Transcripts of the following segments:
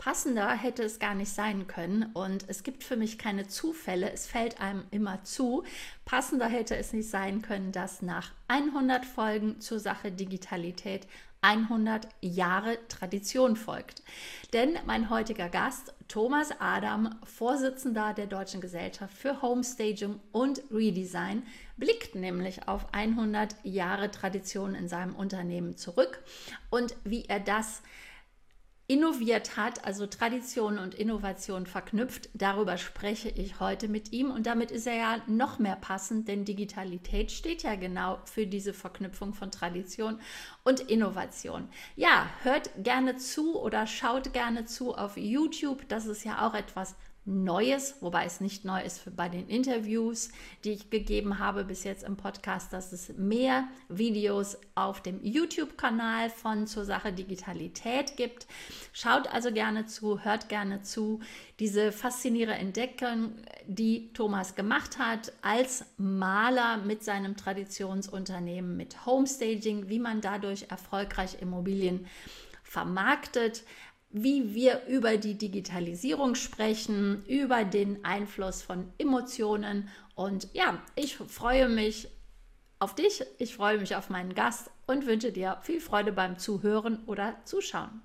passender hätte es gar nicht sein können. Und es gibt für mich keine Zufälle. Es fällt einem immer zu. Passender hätte es nicht sein können, dass nach 100 Folgen zur Sache Digitalität 100 Jahre Tradition folgt. Denn mein heutiger Gast, Thomas Adam, Vorsitzender der Deutschen Gesellschaft für Homestaging und Redesign, blickt nämlich auf 100 Jahre Tradition in seinem Unternehmen zurück und wie er das innoviert hat, also Tradition und Innovation verknüpft. Darüber spreche ich heute mit ihm und damit ist er ja noch mehr passend, denn Digitalität steht ja genau für diese Verknüpfung von Tradition und Innovation. Ja, hört gerne zu oder schaut gerne zu auf YouTube. Das ist ja auch etwas Neues, wobei es nicht neu ist bei den Interviews, die ich gegeben habe bis jetzt im Podcast, dass es mehr Videos auf dem YouTube-Kanal von zur Sache Digitalität gibt. Schaut also gerne zu, hört gerne zu. Diese faszinierende Entdeckung, die Thomas gemacht hat als Maler mit seinem Traditionsunternehmen, mit Homestaging, wie man dadurch erfolgreich Immobilien vermarktet, wie wir über die Digitalisierung sprechen, über den Einfluss von Emotionen. Und ja, ich freue mich auf dich, ich freue mich auf meinen Gast und wünsche dir viel Freude beim Zuhören oder Zuschauen.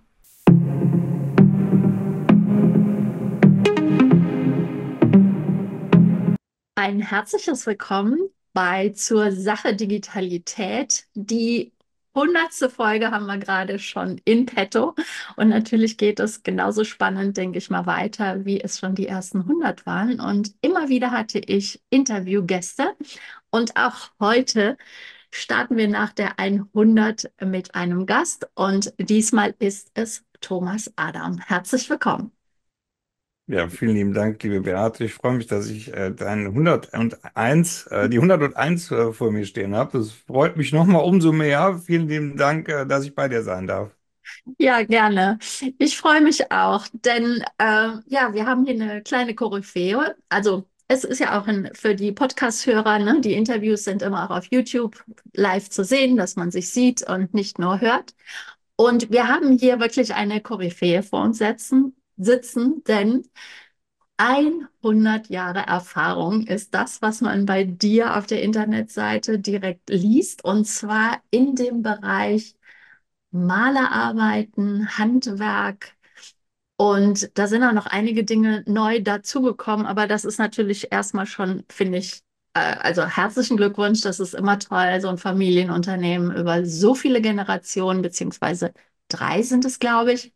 Ein herzliches Willkommen bei zur Sache Digitalität. Die 100. Folge haben wir gerade schon in petto. Und natürlich geht es genauso spannend, denke ich mal, weiter, wie es schon die ersten 100 waren. Und immer wieder hatte ich Interviewgäste. Und auch heute starten wir nach der 100 mit einem Gast. Und diesmal ist es Thomas Adam. Herzlich willkommen. Ja, vielen lieben Dank, liebe Beate. Ich freue mich, dass ich dein 101, die 101 vor mir stehen habe. Das freut mich nochmal umso mehr. Vielen lieben Dank, dass ich bei dir sein darf. Ja, gerne. Ich freue mich auch, denn ja, wir haben hier eine kleine Koryphäe. Also es ist ja auch für die Podcast-Hörer, ne, die Interviews sind immer auch auf YouTube live zu sehen, dass man sich sieht und nicht nur hört. Und wir haben hier wirklich eine Koryphäe vor uns sitzen, denn 100 Jahre Erfahrung ist das, was man bei dir auf der Internetseite direkt liest, und zwar in dem Bereich Malerarbeiten, Handwerk. Und da sind auch noch einige Dinge neu dazugekommen, aber das ist natürlich erstmal schon, finde ich, also herzlichen Glückwunsch, das ist immer toll, so ein Familienunternehmen über so viele Generationen, beziehungsweise 3 sind es, glaube ich,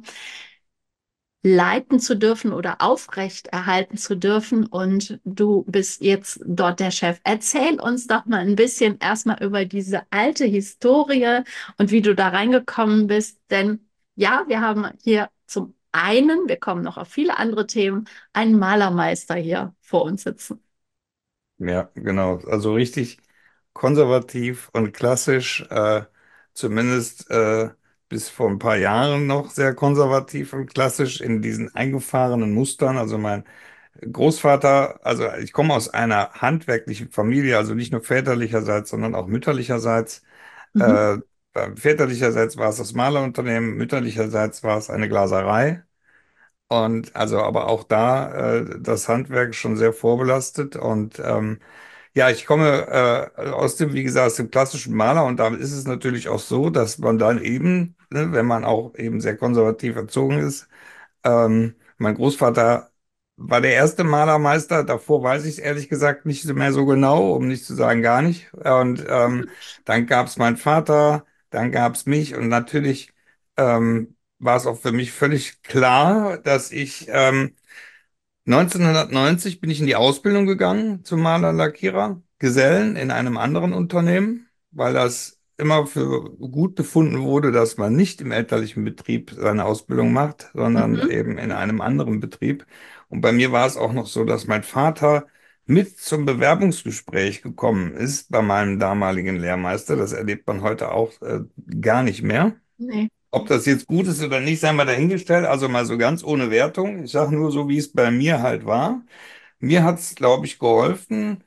leiten zu dürfen oder aufrecht erhalten zu dürfen. Und du bist jetzt dort der Chef. Erzähl uns doch mal ein bisschen erstmal über diese alte Historie und wie du da reingekommen bist. Denn ja, wir haben hier zum einen, wir kommen noch auf viele andere Themen, einen Malermeister hier vor uns sitzen. Ja, genau. Also richtig konservativ und klassisch, zumindest bis vor ein paar Jahren noch sehr konservativ und klassisch in diesen eingefahrenen Mustern. Also mein Großvater, also ich komme aus einer handwerklichen Familie, also nicht nur väterlicherseits, sondern auch mütterlicherseits. Mhm. Äh, väterlicherseits war es das Malerunternehmen, mütterlicherseits war es eine Glaserei. Und also aber auch da das Handwerk schon sehr vorbelastet. Und ja, ich komme aus dem, wie gesagt, aus dem klassischen Maler, und da ist es natürlich auch so, dass man dann eben, ne, wenn man auch eben sehr konservativ erzogen ist, mein Großvater war der erste Malermeister. Davor weiß ich es ehrlich gesagt nicht mehr so genau, um nicht zu sagen gar nicht. Und dann gab es meinen Vater, dann gab es mich, und natürlich war es auch für mich völlig klar, dass ich 1990 bin ich in die Ausbildung gegangen zum Maler, Lackierer, Gesellen in einem anderen Unternehmen, weil das immer für gut befunden wurde, dass man nicht im elterlichen Betrieb seine Ausbildung macht, sondern Mhm. eben in einem anderen Betrieb. Und bei mir war es auch noch so, dass mein Vater mit zum Bewerbungsgespräch gekommen ist bei meinem damaligen Lehrmeister. Das erlebt man heute auch gar nicht mehr. Nee. Ob das jetzt gut ist oder nicht, sei mal dahingestellt. Also mal so ganz ohne Wertung. Ich sage nur so, wie es bei mir halt war. Mir hat es, glaube ich, geholfen,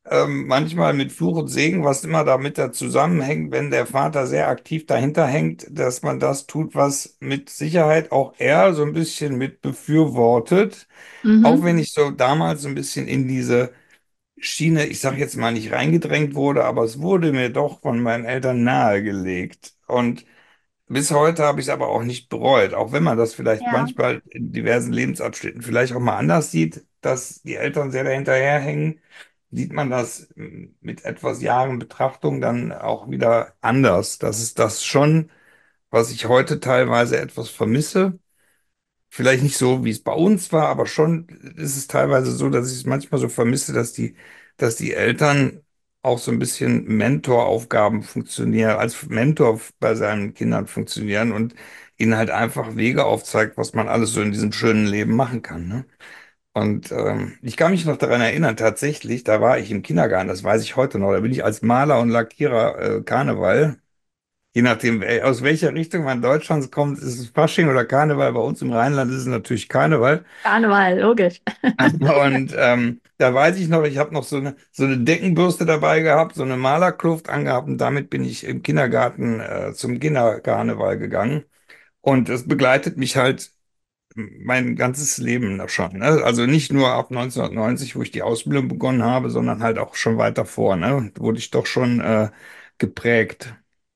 manchmal mit Fluch und Segen, was immer damit da zusammenhängt, wenn der Vater sehr aktiv dahinter hängt, dass man das tut, was mit Sicherheit auch er so ein bisschen mit befürwortet. Auch Mhm. wenn ich so damals so ein bisschen in diese Schiene, ich sage jetzt mal nicht reingedrängt wurde, aber es wurde mir doch von meinen Eltern nahegelegt. Und bis heute habe ich es aber auch nicht bereut, auch wenn man das vielleicht Ja. manchmal in diversen Lebensabschnitten vielleicht auch mal anders sieht, dass die Eltern sehr dahinterherhängen, sieht man das mit etwas Jahren Betrachtung dann auch wieder anders. Das ist das schon, was ich heute teilweise etwas vermisse. Vielleicht nicht so, wie es bei uns war, aber schon ist es teilweise so, dass ich es manchmal so vermisse, dass die Eltern auch so ein bisschen Mentoraufgaben funktionieren, als Mentor bei seinen Kindern funktionieren und ihnen halt einfach Wege aufzeigt, was man alles so in diesem schönen Leben machen kann, ne? Und ich kann mich noch daran erinnern, tatsächlich, da war ich im Kindergarten, das weiß ich heute noch, da bin ich als Maler und Lackierer Karneval. Je nachdem, aus welcher Richtung man Deutschlands kommt, ist es Fasching oder Karneval. Bei uns im Rheinland ist es natürlich Karneval. Karneval, logisch. Und da weiß ich noch, ich habe noch so eine Deckenbürste dabei gehabt, so eine Malerkluft angehabt und damit bin ich im Kindergarten zum Kinderkarneval gegangen. Und es begleitet mich halt mein ganzes Leben noch schon. Ne? Also nicht nur ab 1990, wo ich die Ausbildung begonnen habe, sondern halt auch schon weiter vor. Ne? Wurde ich doch schon geprägt.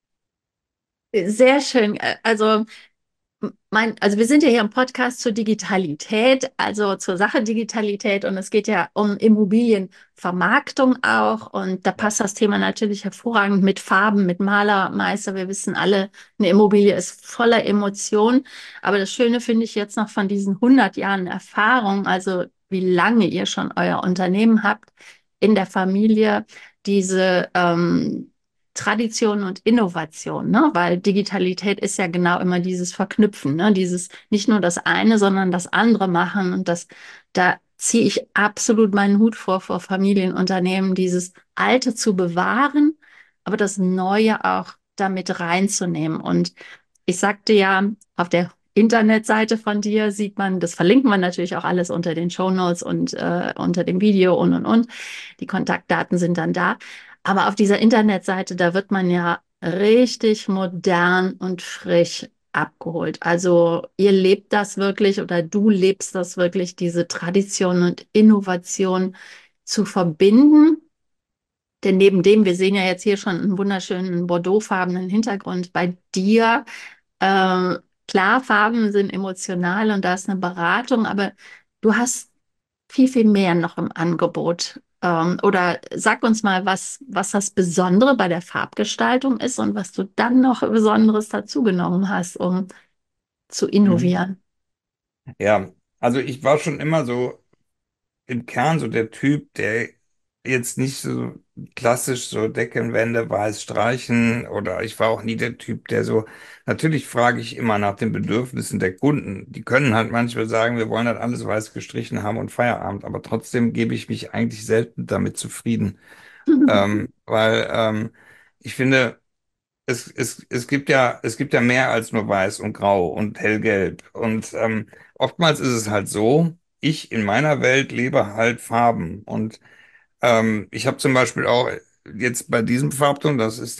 Sehr schön. Also also wir sind ja hier im Podcast zur Digitalität, also zur Sache Digitalität und es geht ja um Immobilienvermarktung auch und da passt das Thema natürlich hervorragend mit Farben, mit Malermeister. Wir wissen alle, eine Immobilie ist voller Emotionen, aber das Schöne finde ich jetzt noch von diesen 100 Jahren Erfahrung, also wie lange ihr schon euer Unternehmen habt in der Familie, diese Tradition und Innovation, ne? Weil Digitalität ist ja genau immer dieses Verknüpfen, ne? Dieses nicht nur das eine, sondern das andere machen. Und das, da ziehe ich absolut meinen Hut vor Familienunternehmen, dieses Alte zu bewahren, aber das Neue auch damit reinzunehmen. Und ich sagte ja, auf der Internetseite von dir sieht man, das verlinken wir natürlich auch alles unter den Shownotes und unter dem Video und. Die Kontaktdaten sind dann da. Aber auf dieser Internetseite, da wird man ja richtig modern und frisch abgeholt. Also ihr lebt das wirklich oder du lebst das wirklich, diese Tradition und Innovation zu verbinden. Denn neben dem, wir sehen ja jetzt hier schon einen wunderschönen bordeauxfarbenen Hintergrund bei dir. Äh, klar, Farben sind emotional und da ist eine Beratung, aber du hast viel mehr noch im Angebot. Oder sag uns mal, was das Besondere bei der Farbgestaltung ist und was du dann noch Besonderes dazugenommen hast, um zu Mhm. innovieren. Ja, also ich war schon immer so im Kern so der Typ, der jetzt nicht so klassisch so Deckenwände weiß streichen oder ich war auch nie der Typ, der so, natürlich frage ich immer nach den Bedürfnissen der Kunden. Die können halt manchmal sagen, wir wollen halt alles weiß gestrichen haben und Feierabend, aber trotzdem gebe ich mich eigentlich selten damit zufrieden, weil ich finde, es gibt ja mehr als nur weiß und grau und hellgelb. Und oftmals ist es halt so, ich in meiner Welt lebe halt Farben. Und ich habe zum Beispiel auch jetzt bei diesem Farbton, das ist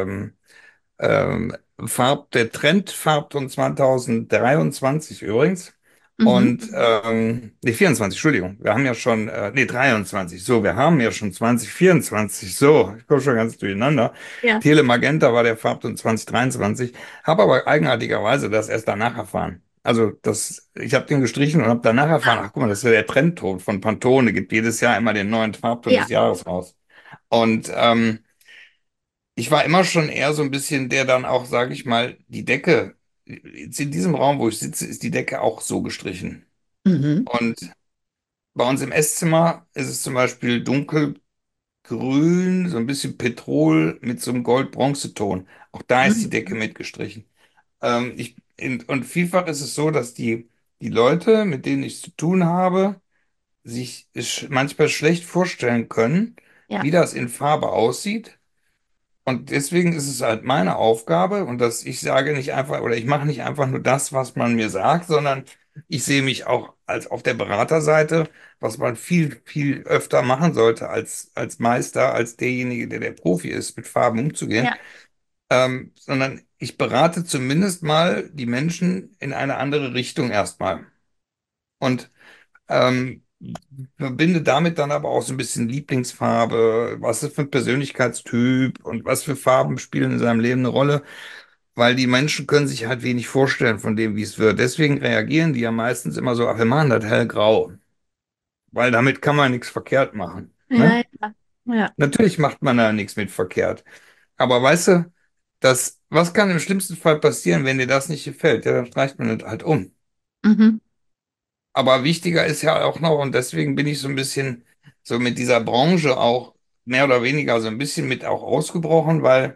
der Trend Farbton 2023 übrigens. Mhm. Und, nee, 24, Entschuldigung. Wir haben ja schon, nee, 23. So, wir haben ja schon 2024. So, ich komme schon ganz durcheinander. Ja, Tele Magenta war der Farbton 2023. Habe aber eigenartigerweise das erst danach erfahren. Also, ich habe den gestrichen und habe danach erfahren, ach guck mal, das ist ja der Trendton von Pantone. Gibt jedes Jahr immer den neuen Farbton des ja. Jahres raus. Und ich war immer schon eher so ein bisschen der dann auch, sage ich mal, die Decke, jetzt in diesem Raum, wo ich sitze, ist die Decke auch so gestrichen. Mhm. Und bei uns im Esszimmer ist es zum Beispiel dunkelgrün, so ein bisschen Petrol mit so einem Gold-Bronzeton. Auch da ist die Decke Mhm. mitgestrichen. Und vielfach ist es so, dass die Leute, mit denen ich zu tun habe, sich manchmal schlecht vorstellen können, Ja. wie das in Farbe aussieht. Und deswegen ist es halt meine Aufgabe, und dass ich sage nicht einfach, oder ich mache nicht einfach nur das, was man mir sagt, sondern Ich sehe mich auch als auf der Beraterseite, was man viel, viel öfter machen sollte als Meister, als derjenige, der der Profi ist, mit Farben umzugehen, Ja. sondern ich berate zumindest mal die Menschen in eine andere Richtung erstmal. Und ähm, verbinde damit dann aber auch so ein bisschen Lieblingsfarbe, was ist für ein Persönlichkeitstyp und was für Farben spielen in seinem Leben eine Rolle, weil die Menschen können sich halt wenig vorstellen von dem, wie es wird. Deswegen reagieren die ja meistens immer so, ach, wir machen das hellgrau, weil damit kann man nichts verkehrt machen. Ja, Ne? ja, ja. Natürlich macht man da nichts mit verkehrt. Aber weißt du, was kann im schlimmsten Fall passieren, wenn dir das nicht gefällt? Ja, dann streicht man das halt um. Mhm. Aber wichtiger ist ja auch noch, und deswegen bin ich so ein bisschen so mit dieser Branche auch mehr oder weniger so ein bisschen mit auch ausgebrochen, weil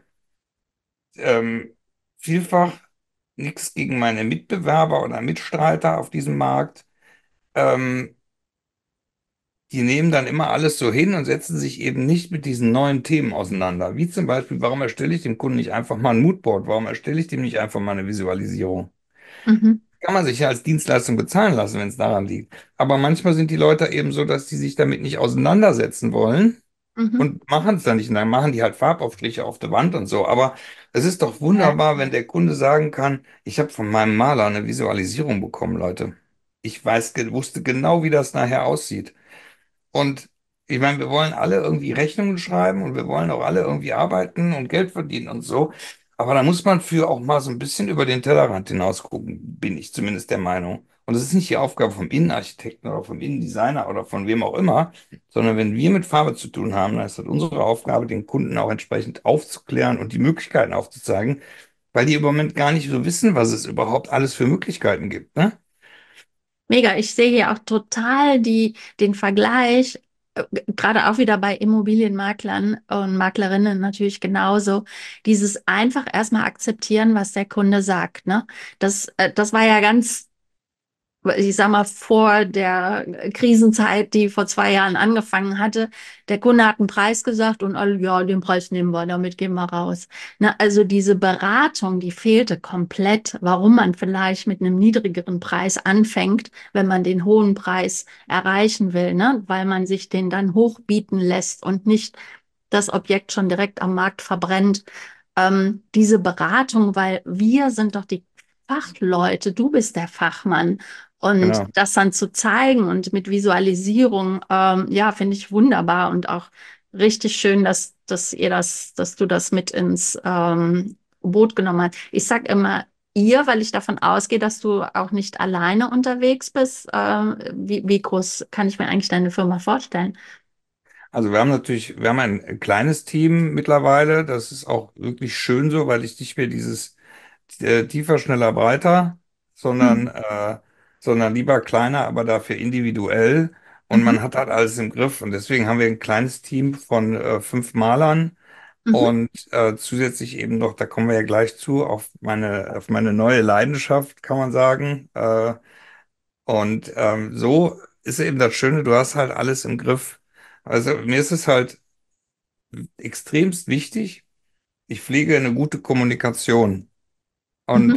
ähm, vielfach nichts gegen meine Mitbewerber oder Mitstreiter auf diesem Markt. Ähm, Die nehmen dann immer alles so hin und setzen sich eben nicht mit diesen neuen Themen auseinander. Wie zum Beispiel, warum erstelle ich dem Kunden nicht einfach mal ein Moodboard? Warum erstelle ich dem nicht einfach mal eine Visualisierung? Mhm. Kann man sich ja als Dienstleistung bezahlen lassen, wenn es daran liegt. Aber manchmal sind die Leute eben so, dass die sich damit nicht auseinandersetzen wollen Mhm. und machen es dann nicht. Und dann machen die halt Farbaufstriche auf der Wand und so. Aber es ist doch Ja. wunderbar, wenn der Kunde sagen kann, ich habe von meinem Maler eine Visualisierung bekommen, Leute. Wusste genau, wie das nachher aussieht. Und ich meine, wir wollen alle irgendwie Rechnungen schreiben und wir wollen auch alle irgendwie arbeiten und Geld verdienen und so. Aber da muss man für auch mal so ein bisschen über den Tellerrand hinaus gucken, bin ich zumindest der Meinung. Und das ist nicht die Aufgabe vom Innenarchitekten oder vom Innendesigner oder von wem auch immer, sondern wenn wir mit Farbe zu tun haben, dann ist das unsere Aufgabe, den Kunden auch entsprechend aufzuklären und die Möglichkeiten aufzuzeigen, weil die im Moment gar nicht so wissen, was es überhaupt alles für Möglichkeiten gibt, ne? Mega, ich sehe hier auch total den Vergleich, gerade auch wieder bei Immobilienmaklern und Maklerinnen natürlich genauso, dieses einfach erstmal akzeptieren, was der Kunde sagt, ne? Das war ja ganz, ich sag mal, vor der Krisenzeit, die vor 2 Jahren angefangen hatte. Der Kunde hat einen Preis gesagt und alle, ja, den Preis nehmen wir, damit gehen wir raus. Na, also diese Beratung, die fehlte komplett, warum man vielleicht mit einem niedrigeren Preis anfängt, wenn man den hohen Preis erreichen will, ne? Weil man sich den dann hochbieten lässt und nicht das Objekt schon direkt am Markt verbrennt. Diese Beratung, weil wir sind doch die Fachleute, du bist der Fachmann. Und Genau. das dann zu zeigen und mit Visualisierung, ja, finde ich wunderbar und auch richtig schön, dass du das mit ins Boot genommen hast. Ich sage immer ihr, weil ich davon ausgehe, dass du auch nicht alleine unterwegs bist. Wie groß kann ich mir eigentlich deine Firma vorstellen? Also wir haben ein kleines Team mittlerweile. Das ist auch wirklich schön so, weil ich nicht mehr dieses tiefer, schneller, breiter, Mhm. sondern lieber kleiner, aber dafür individuell. Und Mhm. man hat halt alles im Griff. Und deswegen haben wir ein kleines Team von 5 Malern Mhm. und zusätzlich eben noch, da kommen wir ja gleich zu, auf meine neue Leidenschaft, kann man sagen. Und so ist eben das Schöne, du hast halt alles im Griff. Also mir ist es halt extremst wichtig, ich pflege eine gute Kommunikation. Mhm. Und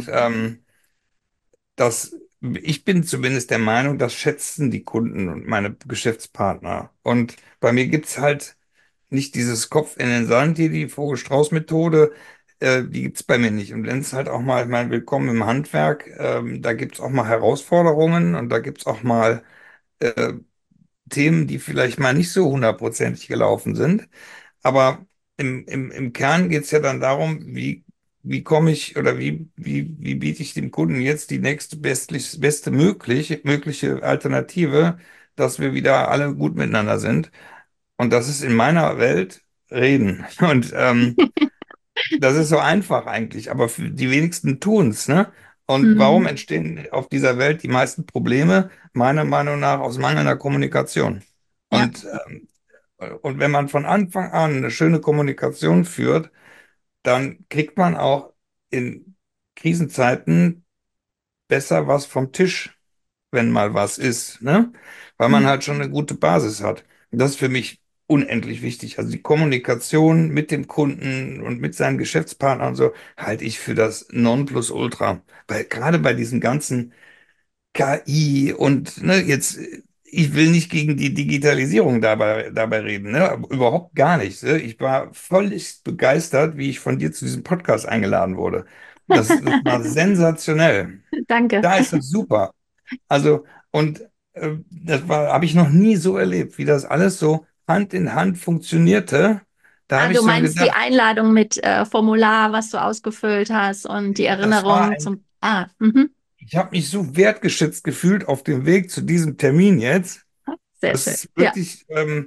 ich bin zumindest der Meinung, das schätzen die Kunden und meine Geschäftspartner. Und bei mir gibt es halt nicht dieses Kopf in den Sand, hier die Vogel-Strauß-Methode, die gibt es bei mir nicht. Und wenn es halt auch mal, ich meine, willkommen im Handwerk, da gibt es auch mal Herausforderungen und da gibt es auch mal äh, Themen, die vielleicht mal nicht so hundertprozentig gelaufen sind. Aber im Kern geht es ja dann darum, wie komme ich oder wie biete ich dem Kunden jetzt die nächste beste mögliche Alternative, dass wir wieder alle gut miteinander sind. Und das ist in meiner Welt Reden. Und das ist so einfach eigentlich, aber für die wenigsten tun es, ne? Und warum Mhm. entstehen auf dieser Welt die meisten Probleme? Meiner Meinung nach aus mangelnder Kommunikation. Ja, Und und wenn man von Anfang an eine schöne Kommunikation führt, dann kriegt man auch in Krisenzeiten besser was vom Tisch, wenn mal was ist, ne? Weil man Mhm. halt schon eine gute Basis hat. Und das ist für mich unendlich wichtig. Also die Kommunikation mit dem Kunden und mit seinen Geschäftspartnern und so halte ich für das Nonplusultra. Weil gerade bei diesen ganzen KI und ne, jetzt, ich will nicht gegen die Digitalisierung dabei reden, ne? Aber überhaupt gar nicht. Ne? Ich war völlig begeistert, wie ich von dir zu diesem Podcast eingeladen wurde. Das war sensationell. Danke. Da ist das super. Also, und habe ich noch nie so erlebt, wie das alles so Hand in Hand funktionierte. Da Ah, habe du ich so meinst die gedacht, Einladung mit Formular, was du ausgefüllt hast und die das war Erinnerung ein zum. Ah, mhm. ich habe mich so wertgeschätzt gefühlt auf dem Weg zu diesem Termin jetzt. Sehr Das schön. ist Ja. wirklich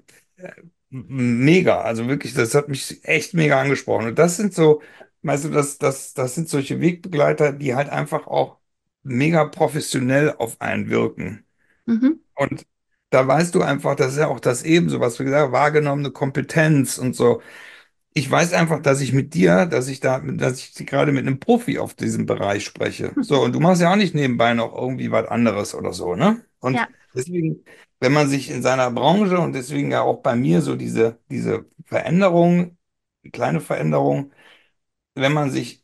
mega. Also wirklich, das hat mich echt mega angesprochen. Und das sind so, weißt du, das sind solche Wegbegleiter, die halt einfach auch mega professionell auf einen wirken. Mhm. Und da weißt du einfach, das ist ja auch das ebenso, was wir gesagt haben, wahrgenommene Kompetenz und so. Ich weiß einfach, dass ich mit dir, dass ich gerade mit einem Profi auf diesem Bereich spreche. So, und du machst ja auch nicht nebenbei noch irgendwie was anderes oder so, ne? Und Ja. deswegen, wenn man sich in seiner Branche und deswegen ja auch bei mir so diese Veränderung, kleine Veränderung, wenn man sich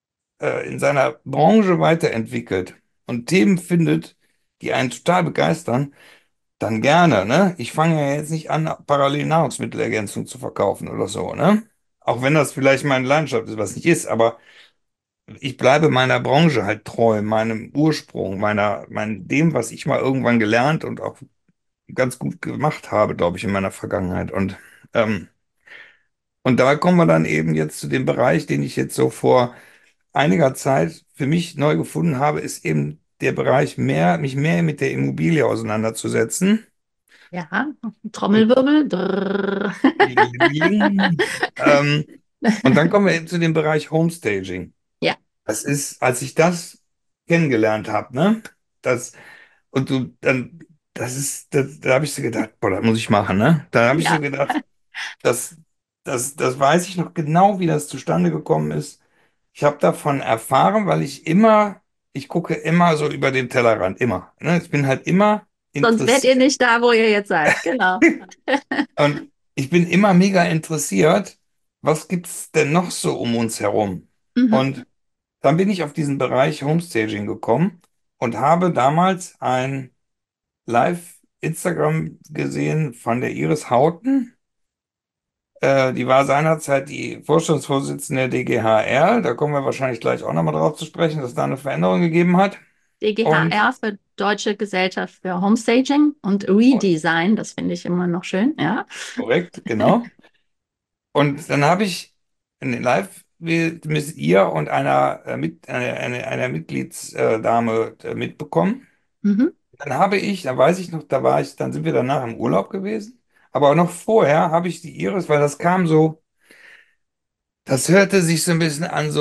in seiner Branche weiterentwickelt und Themen findet, die einen total begeistern, dann gerne, ne? Ich fange ja jetzt nicht an, parallel Nahrungsmittelergänzung zu verkaufen oder so, ne? Auch wenn das vielleicht meine Leidenschaft ist, was nicht ist, aber ich bleibe meiner Branche halt treu, meinem Ursprung, dem, was ich mal irgendwann gelernt und auch ganz gut gemacht habe, glaube ich, in meiner Vergangenheit. Ähm, und da kommen wir dann eben jetzt zu dem Bereich, den ich jetzt so vor einiger Zeit für mich neu gefunden habe, ist eben der Bereich mich mehr mit der Immobilie auseinanderzusetzen. Ja. Trommelwirbel. Drrr. Ding. Ähm, und dann kommen wir eben zu dem Bereich Homestaging. Ja. Das ist, als ich das kennengelernt habe, ne? Das, und du, dann, da habe ich so gedacht, boah, das muss ich machen, ne? Da habe ich so Ja. gedacht, das, das weiß ich noch genau, wie das zustande gekommen ist. Ich habe davon erfahren, weil ich gucke immer so über den Tellerrand, immer. Ne? Ich bin halt immer Sonst wärt ihr interessiert. nicht da, wo ihr jetzt seid. Genau. Und ich bin immer mega interessiert, was gibt's denn noch so um uns herum? Mhm. Und dann bin ich auf diesen Bereich Homestaging gekommen und habe damals ein Live-Instagram gesehen von der Iris Hauten. Die war seinerzeit die Vorstandsvorsitzende der DGHR. Da kommen wir wahrscheinlich gleich auch nochmal drauf zu sprechen, dass es da eine Veränderung gegeben hat. Und DGHR für Deutsche Gesellschaft für Homestaging und Redesign. Das finde ich immer noch schön. Ja. korrekt, genau. Und dann habe ich ein Live mit ihr und einer Mitgliedsdame mitbekommen. Mhm. Dann weiß ich noch, dann sind wir danach im Urlaub gewesen. Aber noch vorher habe ich die Iris, weil das kam so, das hörte sich so ein bisschen an,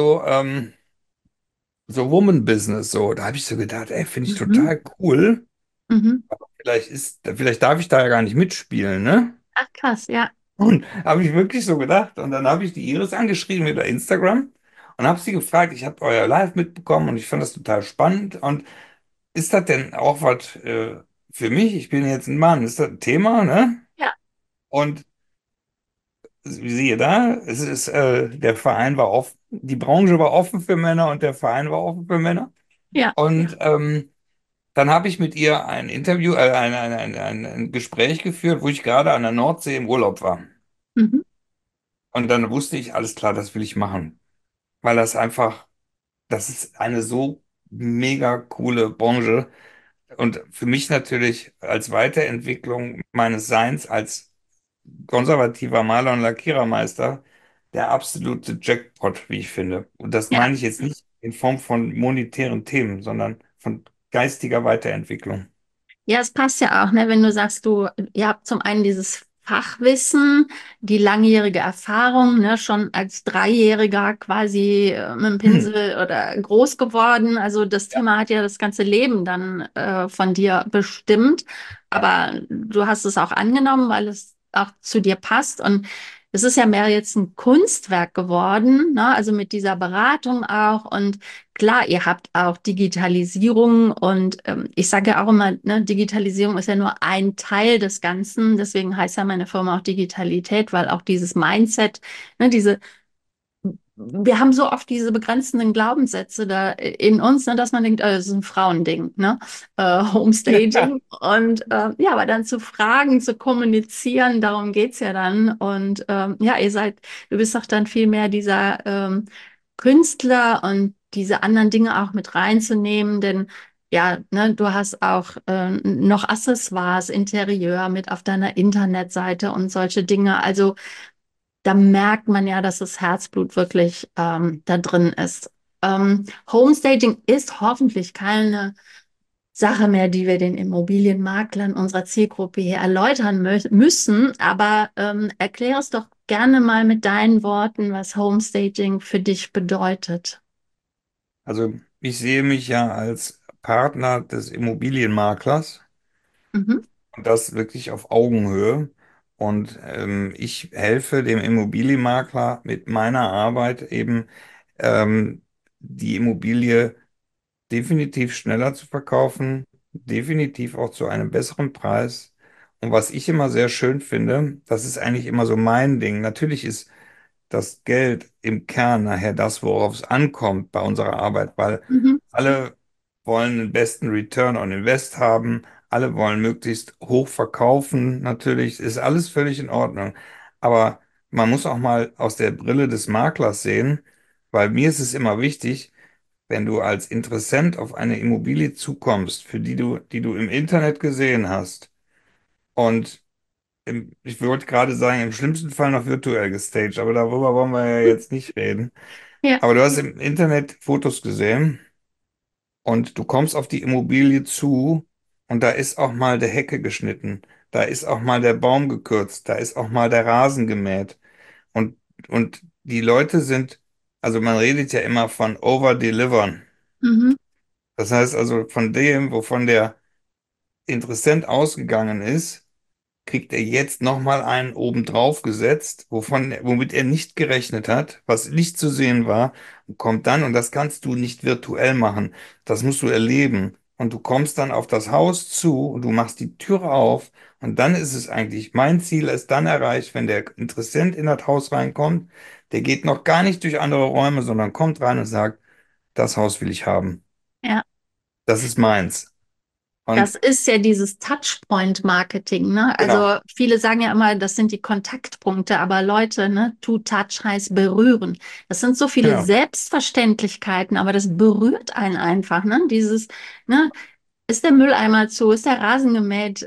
so Woman Business, so. Da habe ich so gedacht, ey, finde ich Mhm. total cool. Mhm. Vielleicht darf ich da ja gar nicht mitspielen, ne? Ach, krass, ja. Und habe ich wirklich so gedacht. Und dann habe ich die Iris angeschrieben über Instagram und habe sie gefragt, ich habe euer Live mitbekommen und ich fand das total spannend. Und ist das denn auch was für mich? Ich bin jetzt ein Mann, ist das ein Thema, ne? Ja, Und siehe da, der Verein war offen, die Branche war offen für Männer und der Verein war offen für Männer. ja. Und dann habe ich mit ihr ein Interview, ein Gespräch geführt, wo ich gerade an der Nordsee im Urlaub war. Mhm. Und dann wusste ich, alles klar, das will ich machen. Weil das ist eine so mega coole Branche. Und für mich natürlich als Weiterentwicklung meines Seins als konservativer Maler und Lackierermeister der absolute Jackpot, wie ich finde. Und das Ja. meine ich jetzt nicht in Form von monetären Themen, sondern von geistiger Weiterentwicklung. Ja, es passt ja auch, ne, wenn du sagst, ihr habt zum einen dieses Fachwissen, die langjährige Erfahrung, ne, schon als Dreijähriger quasi mit dem Hm. Pinsel oder groß geworden. Also das Ja, Thema hat ja das ganze Leben dann von dir bestimmt. ja. Aber du hast es auch angenommen, weil es auch zu dir passt. Und es ist ja mehr jetzt ein Kunstwerk geworden, ne? Also mit dieser Beratung auch. Und klar, ihr habt auch Digitalisierung und ich sage ja auch immer, ne, Digitalisierung ist ja nur ein Teil des Ganzen. Deswegen heißt ja meine Firma auch Digitalität, weil auch dieses Mindset, ne, diese wir haben so oft diese begrenzenden Glaubenssätze da in uns, ne, dass man denkt, das ist ein Frauending, ne? Homestaging. Und ja, aber dann zu fragen, zu kommunizieren, darum geht's ja dann. Und ja, du bist doch dann viel mehr dieser Künstler und diese anderen Dinge auch mit reinzunehmen, denn ja, ne, du hast auch noch Accessoires, Interieur mit auf deiner Internetseite und solche Dinge. Also da merkt man ja, dass das Herzblut wirklich da drin ist. Homestaging ist hoffentlich keine Sache mehr, die wir den Immobilienmaklern unserer Zielgruppe hier erläutern müssen. Aber erklär es doch gerne mal mit deinen Worten, was Homestaging für dich bedeutet. Also ich sehe mich ja als Partner des Immobilienmaklers Mhm. und das wirklich auf Augenhöhe. Und ich helfe dem Immobilienmakler mit meiner Arbeit eben die Immobilie definitiv schneller zu verkaufen, definitiv auch zu einem besseren Preis. Und was ich immer sehr schön finde, das ist eigentlich immer so mein Ding. Natürlich ist das Geld im Kern nachher das, worauf es ankommt bei unserer Arbeit, weil Mhm. alle wollen den besten Return on Invest haben, alle wollen möglichst hoch verkaufen, natürlich ist alles völlig in Ordnung. Aber man muss auch mal aus der Brille des Maklers sehen, weil mir ist es immer wichtig, wenn du als Interessent auf eine Immobilie zukommst, die du im Internet gesehen hast und ich wollte gerade sagen, im schlimmsten Fall noch virtuell gestaged, aber darüber wollen wir ja jetzt nicht reden. Ja. Aber du hast im Internet Fotos gesehen und du kommst auf die Immobilie zu und da ist auch mal der Hecke geschnitten, da ist auch mal der Baum gekürzt, da ist auch mal der Rasen gemäht. Und, und die Leute sind, also man redet ja immer von over-delivern. Mhm. Das heißt also von dem, wovon der Interessent ausgegangen ist, kriegt er jetzt nochmal einen obendrauf gesetzt, womit er nicht gerechnet hat, was nicht zu sehen war, und kommt dann, und das kannst du nicht virtuell machen, das musst du erleben. Und du kommst dann auf das Haus zu und du machst die Tür auf und dann ist es eigentlich, mein Ziel ist dann erreicht, wenn der Interessent in das Haus reinkommt, der geht noch gar nicht durch andere Räume, sondern kommt rein und sagt, das Haus will ich haben. Ja. Das ist meins. Das Und ist ja dieses Touchpoint-Marketing, ne? genau, Also viele sagen ja immer, das sind die Kontaktpunkte, aber Leute, ne, to touch heißt berühren. Das sind so viele genau. Selbstverständlichkeiten, aber das berührt einen einfach, ne? Ne, ist der Mülleimer zu? Ist der Rasen gemäht?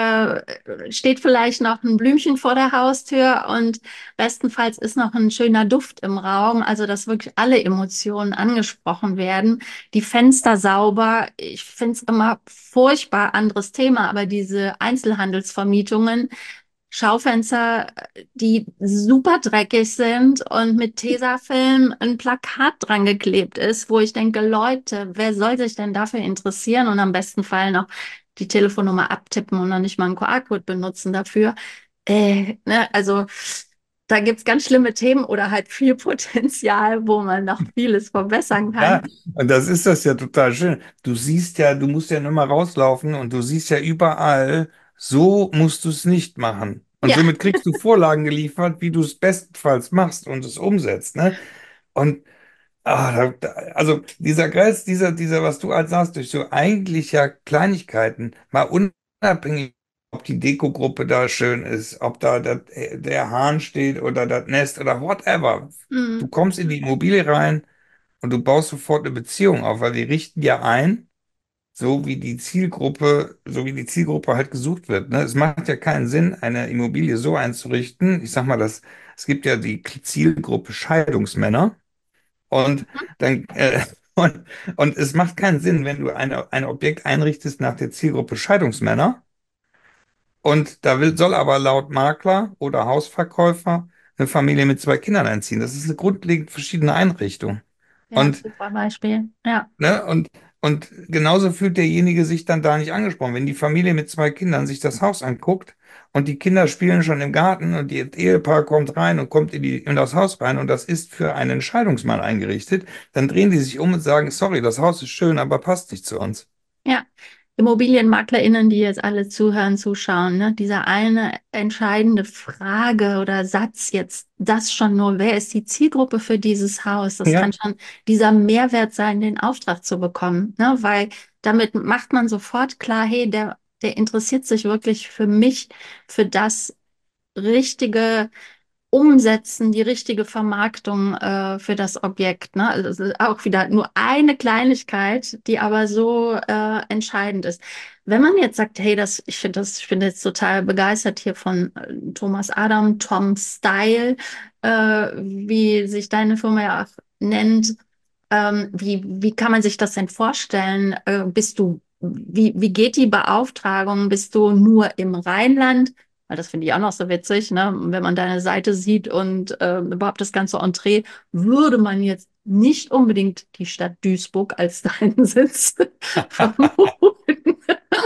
Steht vielleicht noch ein Blümchen vor der Haustür und bestenfalls ist noch ein schöner Duft im Raum, also dass wirklich alle Emotionen angesprochen werden. Die Fenster sauber. Ich finde es immer furchtbar, anderes Thema, aber diese Einzelhandelsvermietungen, Schaufenster, die super dreckig sind und mit Tesafilm ein Plakat dran geklebt ist, wo ich denke, Leute, wer soll sich denn dafür interessieren und am besten Fall noch die Telefonnummer abtippen und noch nicht mal einen QR-Code benutzen dafür. Ne, also da gibt es ganz schlimme Themen oder halt viel Potenzial, wo man noch vieles verbessern Ja, kann. und das ist das ja total schön. Du siehst ja, du musst ja nur mal rauslaufen und du siehst ja überall, so musst du es nicht machen. Und Ja, somit kriegst du Vorlagen geliefert, wie du es bestenfalls machst und es umsetzt, ne? Und also dieser Kreis, was du als sagst, durch so eigentlich ja Kleinigkeiten, mal unabhängig, ob die Dekogruppe da schön ist, ob da der Hahn steht oder das Nest oder whatever. Du mm, kommst in die Immobilie rein und du baust sofort eine Beziehung auf, weil die richten ja ein, so wie die Zielgruppe halt gesucht wird. Ne? Es macht ja keinen Sinn, eine Immobilie so einzurichten. Ich sag mal, es gibt ja die Zielgruppe Scheidungsmänner und dann und, und es macht keinen Sinn, wenn du ein Objekt einrichtest nach der Zielgruppe Scheidungsmänner und soll aber laut Makler oder Hausverkäufer eine Familie mit zwei Kindern einziehen. Das ist eine grundlegend verschiedene Einrichtung. ja, Und super Beispiel. Ja, Ne? Und genauso fühlt derjenige sich dann da nicht angesprochen. Wenn die Familie mit zwei Kindern sich das Haus anguckt und die Kinder spielen schon im Garten und das Ehepaar kommt rein und kommt in das Haus rein und das ist für einen Scheidungsmann eingerichtet, dann drehen die sich um und sagen, sorry, das Haus ist schön, aber passt nicht zu uns. ja. ImmobilienmaklerInnen, die jetzt alle zuhören, zuschauen, ne? Diese eine entscheidende Frage oder Satz jetzt, das schon nur, wer ist die Zielgruppe für dieses Haus? Das kann Ja. schon dieser Mehrwert sein, den Auftrag zu bekommen, ne? Weil damit macht man sofort klar, hey, der interessiert sich wirklich für mich, für das richtige Umsetzen, die richtige Vermarktung für das Objekt. Ne? Also es ist auch wieder nur eine Kleinigkeit, die aber so entscheidend ist. Wenn man jetzt sagt, hey, ich bin jetzt total begeistert hier von Thomas Adam, Tom Style, wie sich deine Firma ja auch nennt. Wie kann man sich das denn vorstellen? Wie geht die Beauftragung? Bist du nur im Rheinland? Weil das finde ich auch noch so witzig, ne? Wenn man deine Seite sieht und überhaupt das ganze Entree, würde man jetzt nicht unbedingt die Stadt Duisburg als deinen Sitz vermuten.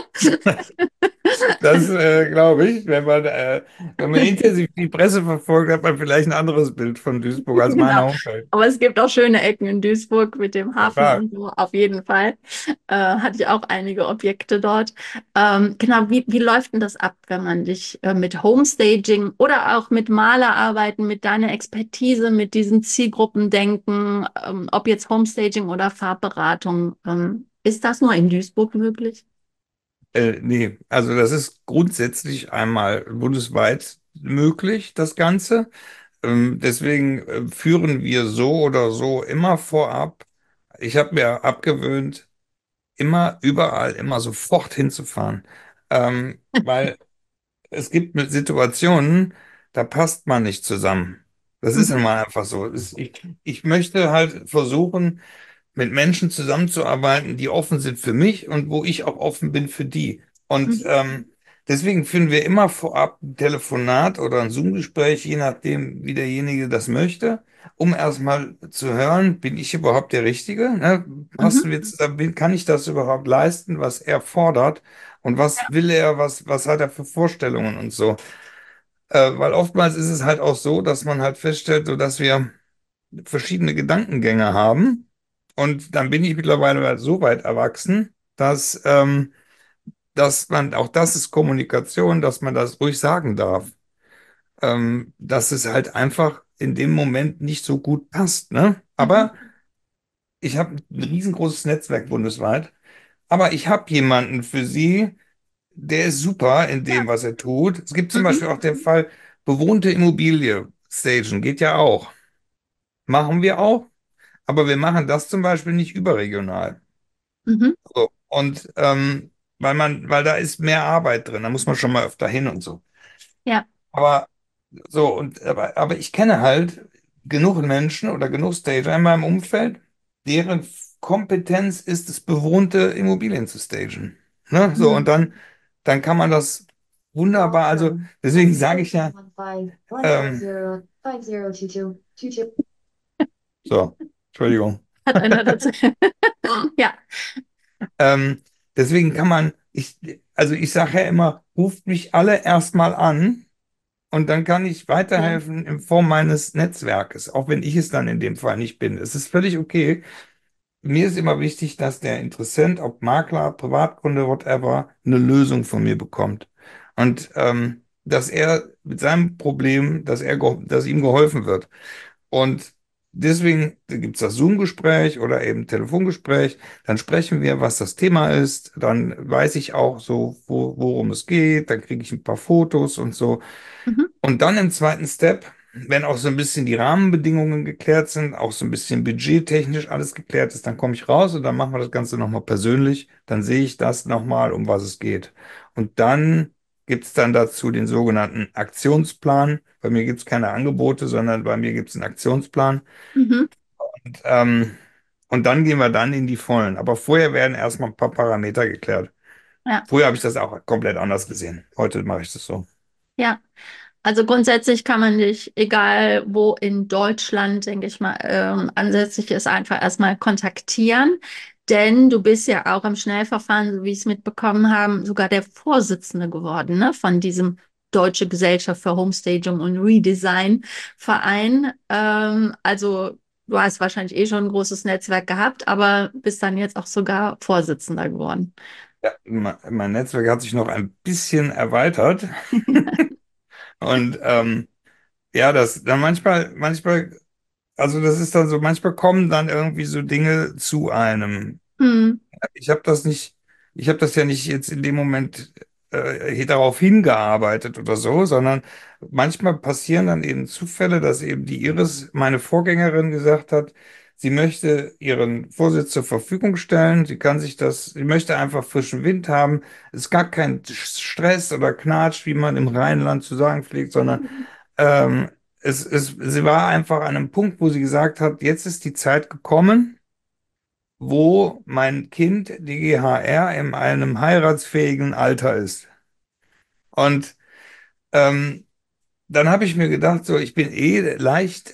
Das glaube ich. Wenn man intensiv die Presse verfolgt, hat man vielleicht ein anderes Bild von Duisburg als meine Genau. Homepage. Aber es gibt auch schöne Ecken in Duisburg mit dem Ja, Hafen klar. und so, auf jeden Fall. Hatte ich auch einige Objekte dort. Genau, wie läuft denn das ab, wenn man dich mit Homestaging oder auch mit Malerarbeiten, mit deiner Expertise, mit diesen Zielgruppendenken, ob jetzt Homestaging oder Farbberatung, ist das nur in Duisburg möglich? Nee, also das ist grundsätzlich einmal bundesweit möglich, das Ganze. Deswegen führen wir so oder so immer vorab. Ich habe mir abgewöhnt, immer überall, immer sofort hinzufahren. Weil es gibt mit Situationen, da passt man nicht zusammen. Das ist Mhm, immer einfach so. Ich möchte halt versuchen, mit Menschen zusammenzuarbeiten, die offen sind für mich und wo ich auch offen bin für die. Und mhm, deswegen führen wir immer vorab ein Telefonat oder ein Zoom-Gespräch, je nachdem, wie derjenige das möchte, um erstmal zu hören, bin ich überhaupt der Richtige? Ne? mhm, Passen wir zusammen? Kann ich das überhaupt leisten, was er fordert? Und was will er, was hat er für Vorstellungen und so? Weil oftmals ist es halt auch so, dass man halt feststellt, so dass wir verschiedene Gedankengänge haben. Und dann bin ich mittlerweile halt so weit erwachsen, dass man, auch das ist Kommunikation, dass man das ruhig sagen darf. Dass es halt einfach in dem Moment nicht so gut passt, ne? mhm, Aber ich habe ein riesengroßes Netzwerk bundesweit. Aber ich habe jemanden für Sie, der ist super in dem, ja, was er tut. Es gibt zum mhm, Beispiel auch den Fall, bewohnte Immobilie stagen, geht ja auch. Machen wir auch, aber wir machen das zum Beispiel nicht überregional. mhm, So. Und weil da ist mehr Arbeit drin, da muss man schon mal öfter hin und so. ja, Aber aber ich kenne halt genug Menschen oder genug Stager in meinem Umfeld, deren Kompetenz ist es, bewohnte Immobilien zu stagen. Ne? So, und mhm. dann kann man das wunderbar, also deswegen sage ich ja, ähm, so, Entschuldigung. Hat einer dazu. Ja. Ähm, deswegen also ich sage ja immer, ruft mich alle erstmal an und dann kann ich Ja. weiterhelfen in Form meines Netzwerkes, auch wenn ich es dann in dem Fall nicht bin. Es ist völlig okay. Mir ist immer wichtig, dass der Interessent, ob Makler, Privatkunde, whatever, eine Lösung von mir bekommt. Und dass er mit seinem Problem, dass ihm geholfen wird. Und deswegen gibt es das Zoom-Gespräch oder eben Telefongespräch. Dann sprechen wir, was das Thema ist. Dann weiß ich auch so, worum es geht. Dann kriege ich ein paar Fotos und so. Mhm. Und dann im zweiten Step, wenn auch so ein bisschen die Rahmenbedingungen geklärt sind, auch so ein bisschen budgettechnisch alles geklärt ist, dann komme ich raus und dann machen wir das Ganze nochmal persönlich. Dann sehe ich das nochmal, um was es geht. Und dann gibt es dann dazu den sogenannten Aktionsplan. Bei mir gibt es keine Angebote, sondern bei mir gibt es einen Aktionsplan. Mhm. Und, und dann gehen wir dann in die Vollen. Aber vorher werden erstmal ein paar Parameter geklärt. Ja. Früher habe ich das auch komplett anders gesehen. Heute mache ich das so. Ja. Also grundsätzlich kann man dich, egal wo in Deutschland, denke ich mal, ansässig ist, einfach erstmal kontaktieren. Denn du bist ja auch im Schnellverfahren, so wie ich es mitbekommen habe, sogar der Vorsitzende geworden, ne, von diesem Deutsche Gesellschaft für Homestaging und Redesign Verein. Also du hast wahrscheinlich eh schon ein großes Netzwerk gehabt, aber bist dann jetzt auch sogar Vorsitzender geworden. Ja, mein Netzwerk hat sich noch ein bisschen erweitert. Und ja, das dann manchmal, also das ist dann so, manchmal kommen dann irgendwie so Dinge zu einem. Mhm. Ich habe das nicht, ich habe das ja nicht jetzt in dem Moment hier darauf hingearbeitet oder so, sondern manchmal passieren dann eben Zufälle, dass eben die Iris, meine Vorgängerin, gesagt hat, sie möchte ihren Vorsitz zur Verfügung stellen, sie möchte einfach frischen Wind haben, es ist gar kein Stress oder Knatsch, wie man im Rheinland zu sagen pflegt, sondern ähm, sie war einfach an einem Punkt, wo sie gesagt hat, jetzt ist die Zeit gekommen, wo mein Kind, die GHR, in einem heiratsfähigen Alter ist. Und ähm, dann habe ich mir gedacht, so, ich bin eh leicht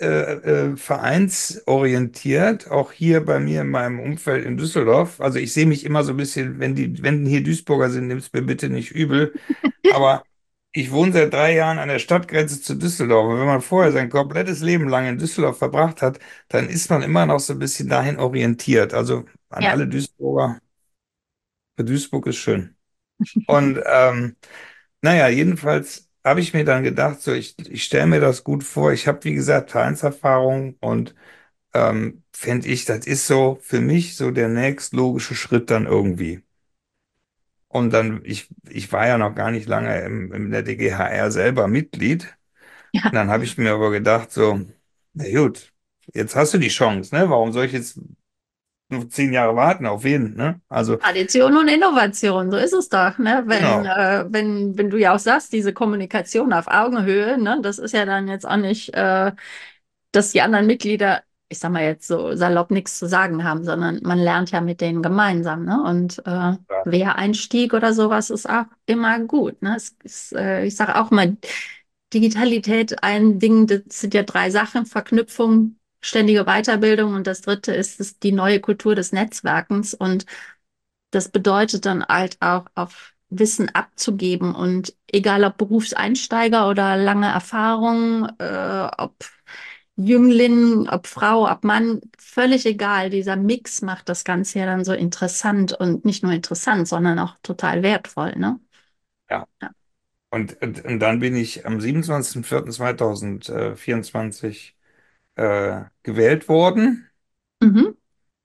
vereinsorientiert, auch hier bei mir in meinem Umfeld in Düsseldorf. Also ich sehe mich immer so ein bisschen, wenn hier Duisburger sind, nimm es mir bitte nicht übel. Aber ich wohne seit 3 Jahren an der Stadtgrenze zu Düsseldorf. Und wenn man vorher sein komplettes Leben lang in Düsseldorf verbracht hat, dann ist man immer noch so ein bisschen dahin orientiert. Also an Ja, alle Duisburger. Für Duisburg ist schön. Und naja, jedenfalls habe ich mir dann gedacht, so ich stelle mir das gut vor. Ich habe, wie gesagt, Vereinserfahrung und fände ich, das ist so für mich so der nächstlogische Schritt dann irgendwie. Und dann, ich war ja noch gar nicht lange in der DGHR selber Mitglied. Und ja. dann habe ich mir aber gedacht, so, na gut, jetzt hast du die Chance, ne? Warum soll ich jetzt nur 10 Jahre warten auf wen, ne? Also, Tradition und Innovation, so ist es doch, ne? Wenn, genau. wenn du ja auch sagst, diese Kommunikation auf Augenhöhe, ne, das ist ja dann jetzt auch nicht, dass die anderen Mitglieder, ich sag mal jetzt so salopp nichts zu sagen haben, sondern man lernt ja mit denen gemeinsam, ne? Und Quereinstieg oder sowas ist auch immer gut, ne? Es ist, ich sage auch mal, Digitalität, ein Ding, das sind ja drei Sachen, Verknüpfung, ständige Weiterbildung und das dritte ist die neue Kultur des Netzwerkens und das bedeutet dann halt auch auf Wissen abzugeben und egal ob Berufseinsteiger oder lange Erfahrung, ob Jüngling, ob Frau, ob Mann, völlig egal. Dieser Mix macht das Ganze ja dann so interessant und nicht nur interessant, sondern auch total wertvoll, ne? Ja. Ja. Und dann bin ich am 27.04.2024 gewählt worden. Mhm.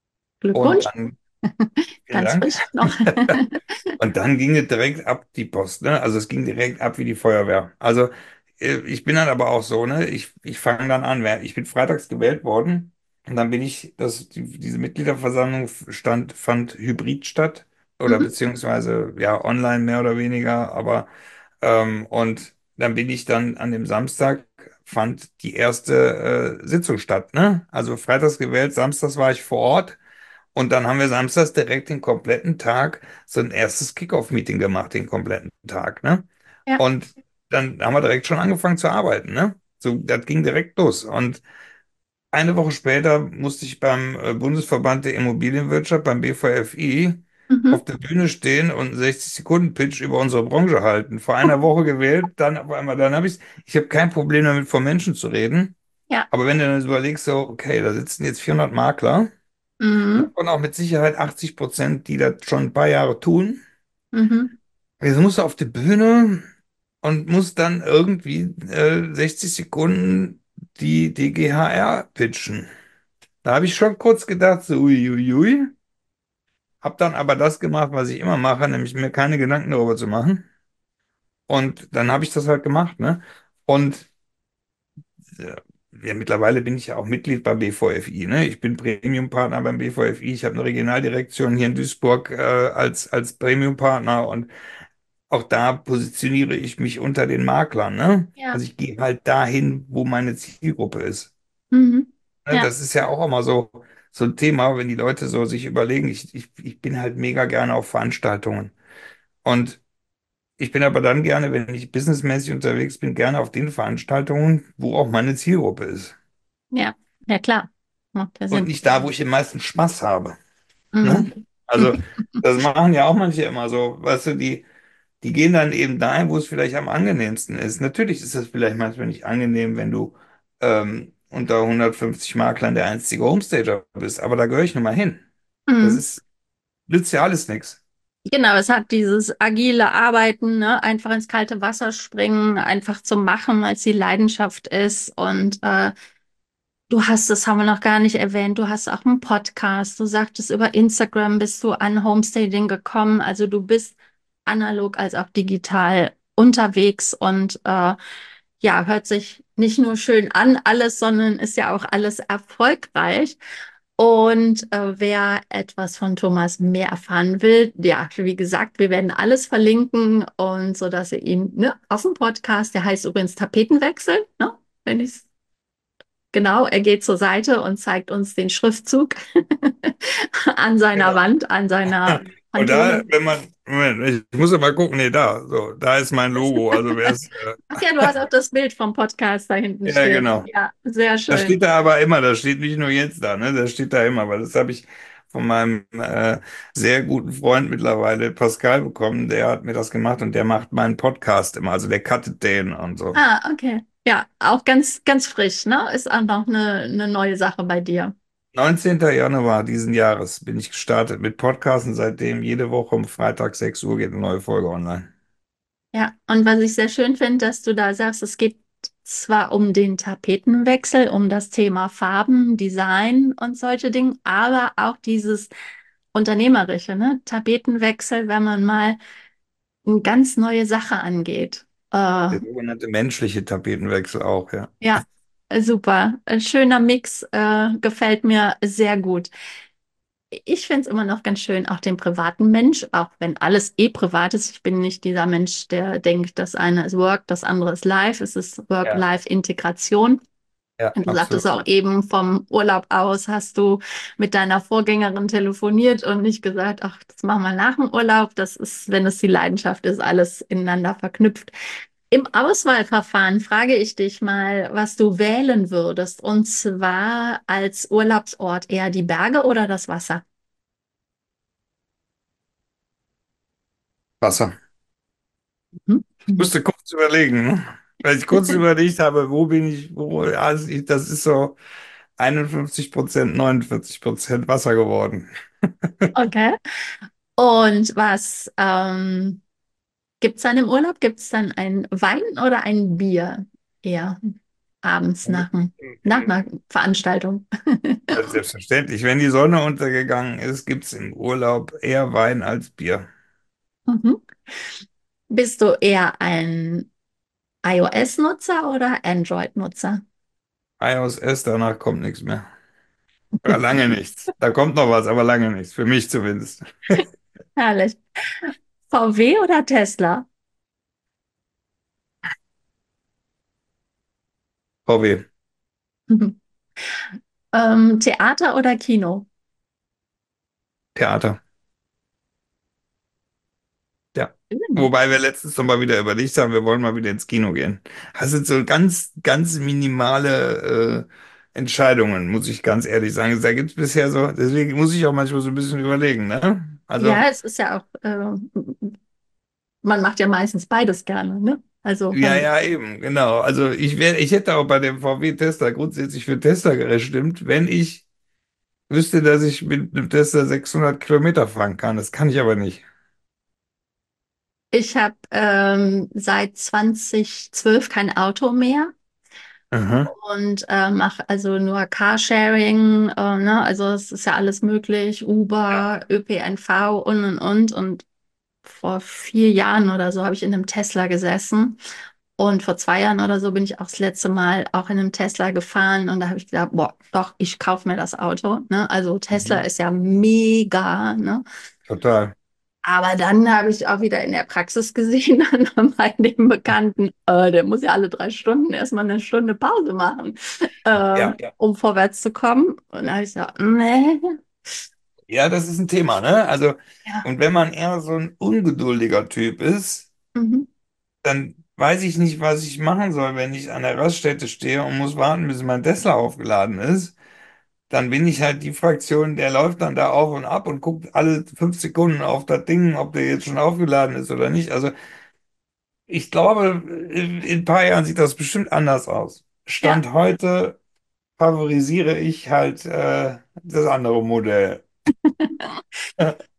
Und Glückwunsch, dann, vielen ganz Dank. frisch noch. Und dann ging es direkt ab die Post, ne? Also es ging direkt ab wie die Feuerwehr. Also ich bin dann aber auch so, ne? Ich fange dann an, ich bin freitags gewählt worden und dann bin ich, diese Mitgliederversammlung fand hybrid statt oder Mhm. beziehungsweise ja online mehr oder weniger, aber und dann bin ich dann an dem Samstag fand die erste Sitzung statt, ne? Also freitags gewählt, samstags war ich vor Ort. Und dann haben wir samstags direkt den kompletten Tag so ein erstes Kick-Off-Meeting gemacht, den kompletten Tag, ne? Ja. Und dann haben wir direkt schon angefangen zu arbeiten, ne? So, das ging direkt los. Und eine Woche später musste ich beim Bundesverband der Immobilienwirtschaft, beim BVFI, Mhm. auf der Bühne stehen und einen 60-Sekunden-Pitch über unsere Branche halten. Vor einer Woche gewählt, dann auf einmal, dann ich habe kein Problem damit, vor Menschen zu reden. Ja. Aber wenn du dann überlegst, so, okay, da sitzen jetzt 400 Makler, Mhm. davon auch mit Sicherheit 80%, die das schon ein paar Jahre tun. Mhm. Jetzt musst du auf die Bühne und musst dann irgendwie 60 Sekunden die DGHR pitchen. Da habe ich schon kurz gedacht, so uiuiui. Hab dann aber das gemacht, was ich immer mache, nämlich mir keine Gedanken darüber zu machen. Und dann habe ich das halt gemacht, ne? Und äh, ja, mittlerweile bin ich ja auch Mitglied beim BVFI, ne? Ich bin Premium-Partner beim BVFI. Ich habe eine Regionaldirektion hier in Duisburg als Premium-Partner und auch da positioniere ich mich unter den Maklern, ne? Ja. Also ich gehe halt dahin, wo meine Zielgruppe ist. Mhm. Ne? Ja. Das ist ja auch immer so ein Thema, wenn die Leute so sich überlegen, ich bin halt mega gerne auf Veranstaltungen. Und ich bin aber dann gerne, wenn ich businessmäßig unterwegs bin, gerne auf den Veranstaltungen, wo auch meine Zielgruppe ist. Ja. Ja, klar. Macht ja Und Sinn. nicht da, wo ich den meisten Spaß habe. Ne? Mhm. Also, das machen ja auch manche immer so, weißt du, die gehen dann eben dahin, wo es vielleicht am angenehmsten ist. Natürlich ist das vielleicht manchmal nicht angenehm, wenn du unter 150 Maklern der einzige Homestager bist, aber da gehöre ich nun mal hin. Das Mhm. ist, nützt ja alles nichts. Genau, es hat dieses agile Arbeiten, ne? Einfach ins kalte Wasser springen, einfach zu machen, als die Leidenschaft ist. Und du hast, das haben wir noch gar nicht erwähnt, du hast auch einen Podcast. Du sagtest, über Instagram bist du an Homestaging gekommen. Also du bist analog als auch digital unterwegs und ja, hört sich nicht nur schön an, alles, sondern ist ja auch alles erfolgreich. Und wer etwas von Thomas mehr erfahren will, ja, wie gesagt, wir werden alles verlinken und so, dass ihr ihn, ne, auf dem Podcast, der heißt übrigens Tapetenwechsel, ne, wenn ich genau, er geht zur Seite und zeigt uns den Schriftzug an seiner Genau. Wand, an seiner Und da, Pantone. wenn man, Moment, ich muss aber gucken, nee, da, so, da ist mein Logo. Also wer ist, Ach ja, du hast auch das Bild vom Podcast da hinten ja, stehen. genau. Ja, sehr Das schön. steht da aber immer, das steht nicht nur jetzt da, ne? Das steht da immer, weil das habe ich von meinem sehr guten Freund mittlerweile, Pascal, bekommen. Der hat mir das gemacht und der macht meinen Podcast immer, also der cuttet den und so. Ah, okay. Ja, auch ganz, ganz frisch, ne? Ist auch noch eine neue Sache bei dir. 19. Januar diesen Jahres bin ich gestartet mit Podcasten, seitdem jede Woche um Freitag 6 Uhr geht eine neue Folge online. Ja, und was ich sehr schön finde, dass du da sagst, es geht zwar um den Tapetenwechsel, um das Thema Farben, Design und solche Dinge, aber auch dieses Unternehmerische, ne? Tapetenwechsel, wenn man mal eine ganz neue Sache angeht. Der sogenannte menschliche Tapetenwechsel auch, ja. Ja, super. Ein schöner Mix, gefällt mir sehr gut. Ich finde es immer noch ganz schön, auch den privaten Mensch, auch wenn alles eh privat ist. Ich bin nicht dieser Mensch, der denkt, das eine ist Work, das andere ist Life. Es ist Ja, Work-Life-Integration. ja, Und du sagtest absolut. auch eben, vom Urlaub aus hast du mit deiner Vorgängerin telefoniert und nicht gesagt, ach, das machen wir nach dem Urlaub. Das ist, wenn es die Leidenschaft ist, alles ineinander verknüpft. Im Auswahlverfahren frage ich dich mal, was du wählen würdest. Und zwar als Urlaubsort eher die Berge oder das Wasser? Wasser. Mhm. Ich Mhm. musste kurz überlegen, ne? Weil ich kurz überlegt habe, wo bin ich, wo, also ich, das ist so 51%, 49% Wasser geworden. Okay. Und was gibt es dann im Urlaub? Gibt es dann ein Wein oder ein Bier eher abends nach einer Veranstaltung? Also selbstverständlich, wenn die Sonne untergegangen ist, gibt es im Urlaub eher Wein als Bier. Mhm. Bist du eher ein iOS-Nutzer oder Android-Nutzer? iOS S, danach kommt nichts mehr. Ja, lange nichts. Da kommt noch was, aber lange nichts. Für mich zumindest. Herrlich. VW oder Tesla? VW, Mhm. Theater oder Kino? Theater. Ja. Mhm. Wobei wir letztens noch mal wieder überlegt haben, wir wollen mal wieder ins Kino gehen. Das sind so ganz, ganz minimale Entscheidungen, muss ich ganz ehrlich sagen. Da gibt es bisher so, deswegen muss ich auch manchmal so ein bisschen überlegen, ne? Also, Ja, es ist ja auch, man macht ja meistens beides gerne, ne? Also ja, man, ja, eben, genau. Also ich hätte auch bei dem VW Tesla grundsätzlich für Tesla gestimmt, wenn ich wüsste, dass ich mit einem Tesla 600 Kilometer fahren kann. Das kann ich aber nicht. ich habe seit 2012 kein Auto mehr Aha. und mache also nur Carsharing, ne? Also es ist ja alles möglich, Ja. Uber, ÖPNV und. Und vor 4 Jahren oder so habe ich in einem Tesla gesessen. Und vor 2 Jahren oder so bin ich auch das letzte Mal auch in einem Tesla gefahren und da habe ich gedacht, boah, doch, ich kaufe mir das Auto. Ne? Also Tesla Mhm. ist ja mega, ne? Total. Aber dann habe ich auch wieder in der Praxis gesehen, dann bei dem Bekannten, der muss ja alle 3 Stunden erstmal eine Stunde Pause machen, Ja. um vorwärts zu kommen. Und da habe ich gesagt, nee. Ja, das ist ein Thema, ne? Also, Ja. und wenn man eher so ein ungeduldiger Typ ist, Mhm. dann weiß ich nicht, was ich machen soll, wenn ich an der Raststätte stehe und muss warten, bis mein Tesla aufgeladen ist. Dann bin ich halt die Fraktion, der läuft dann da auf und ab und guckt alle 5 Sekunden auf das Ding, ob der jetzt schon aufgeladen ist oder nicht. Also ich glaube, in ein paar Jahren sieht das bestimmt anders aus. Ja. Stand heute favorisiere ich halt das andere Modell.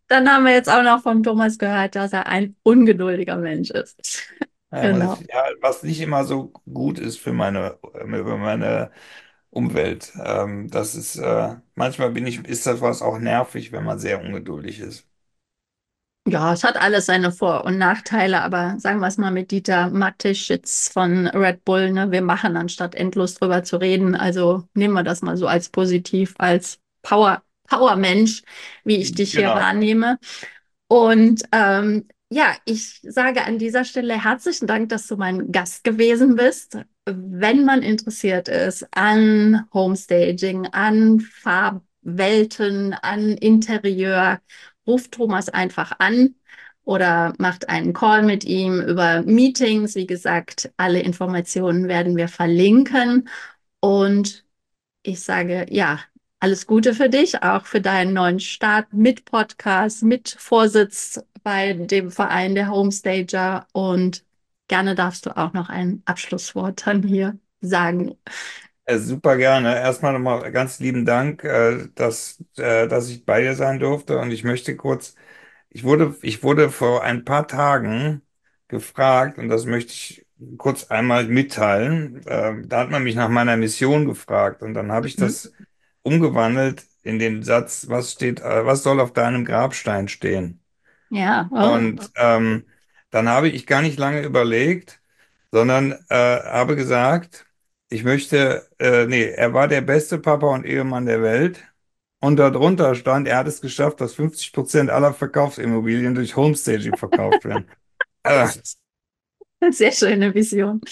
Dann haben wir jetzt auch noch vom Thomas gehört, dass er ein ungeduldiger Mensch ist. Ja, Genau. ja, was nicht immer so gut ist für meine Umwelt. Das ist, manchmal ist das was auch nervig, wenn man sehr ungeduldig ist. Ja, es hat alles seine Vor- und Nachteile, aber sagen wir es mal mit Dieter Mateschitz von Red Bull, ne? Wir machen, anstatt endlos drüber zu reden. Also nehmen wir das mal so als positiv, als Power-Mensch, wie ich dich hier Genau. wahrnehme. Und ja, ich sage an dieser Stelle herzlichen Dank, dass du mein Gast gewesen bist. Wenn man interessiert ist an Homestaging, an Farbwelten, an Interieur, ruft Thomas einfach an oder macht einen Call mit ihm über Meetings. Wie gesagt, alle Informationen werden wir verlinken. Und ich sage, ja, alles Gute für dich, auch für deinen neuen Start mit Podcast, mit Vorsitz bei dem Verein der Homestager. Und gerne darfst du auch noch ein Abschlusswort dann hier sagen. Super gerne. Erstmal nochmal ganz lieben Dank, dass ich bei dir sein durfte. Und ich möchte kurz, ich wurde vor ein paar Tagen gefragt, und das möchte ich kurz einmal mitteilen. Da hat man mich nach meiner Mission gefragt, und dann habe ich Mhm. das umgewandelt in den Satz, was soll auf deinem Grabstein stehen? Ja, oh. Und dann habe ich gar nicht lange überlegt, sondern habe gesagt, nee, er war der beste Papa und Ehemann der Welt. Und darunter stand, er hat es geschafft, dass 50% aller Verkaufsimmobilien durch Homestaging verkauft werden. Äh, Sehr schöne Vision.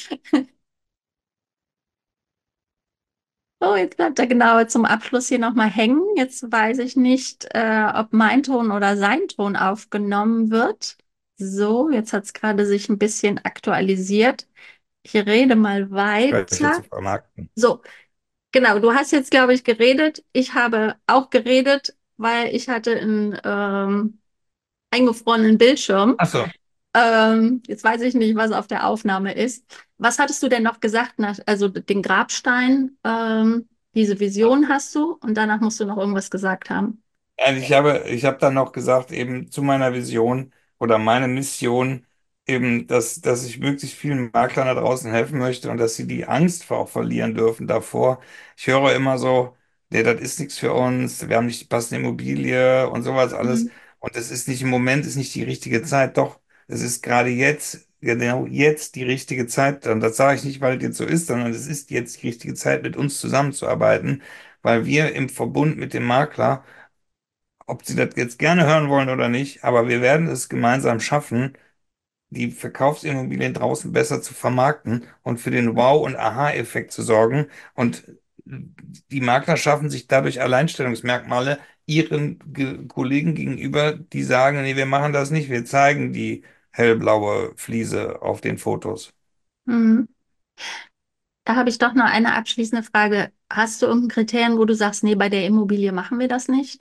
Oh, jetzt bleibt er genau zum Abschluss hier nochmal hängen. Jetzt weiß ich nicht, ob mein Ton oder sein Ton aufgenommen wird. So, jetzt hat es gerade sich ein bisschen aktualisiert. Ich rede mal welche weiter. zu vermarkten. So, genau, du hast jetzt, glaube ich, geredet. Ich habe auch geredet, weil ich hatte einen eingefrorenen Bildschirm. Achso, Jetzt weiß ich nicht, was auf der Aufnahme ist. Was hattest du denn noch gesagt? Also den Grabstein, diese Vision hast du und danach musst du noch irgendwas gesagt haben. Ich habe dann noch gesagt, eben zu meiner Vision oder meine Mission, eben, dass ich möglichst vielen Maklern da draußen helfen möchte und dass sie die Angst auch verlieren dürfen davor. Ich höre immer so, nee, das ist nichts für uns, wir haben nicht die passende Immobilie und sowas alles. Mhm. Und es ist nicht im Moment, ist nicht die richtige Zeit. Doch, es ist gerade jetzt, genau jetzt die richtige Zeit. Und das sage ich nicht, weil es jetzt so ist, sondern es ist jetzt die richtige Zeit, mit uns zusammenzuarbeiten, weil wir im Verbund mit dem Makler, ob Sie das jetzt gerne hören wollen oder nicht, aber wir werden es gemeinsam schaffen, die Verkaufsimmobilien draußen besser zu vermarkten und für den Wow- und Aha-Effekt zu sorgen. Und die Makler schaffen sich dadurch Alleinstellungsmerkmale ihren Kollegen gegenüber, die sagen, nee, wir machen das nicht, wir zeigen die hellblaue Fliese auf den Fotos. Mhm. Da habe ich doch noch eine abschließende Frage. Hast du irgendein Kriterien, wo du sagst, nee, bei der Immobilie machen wir das nicht?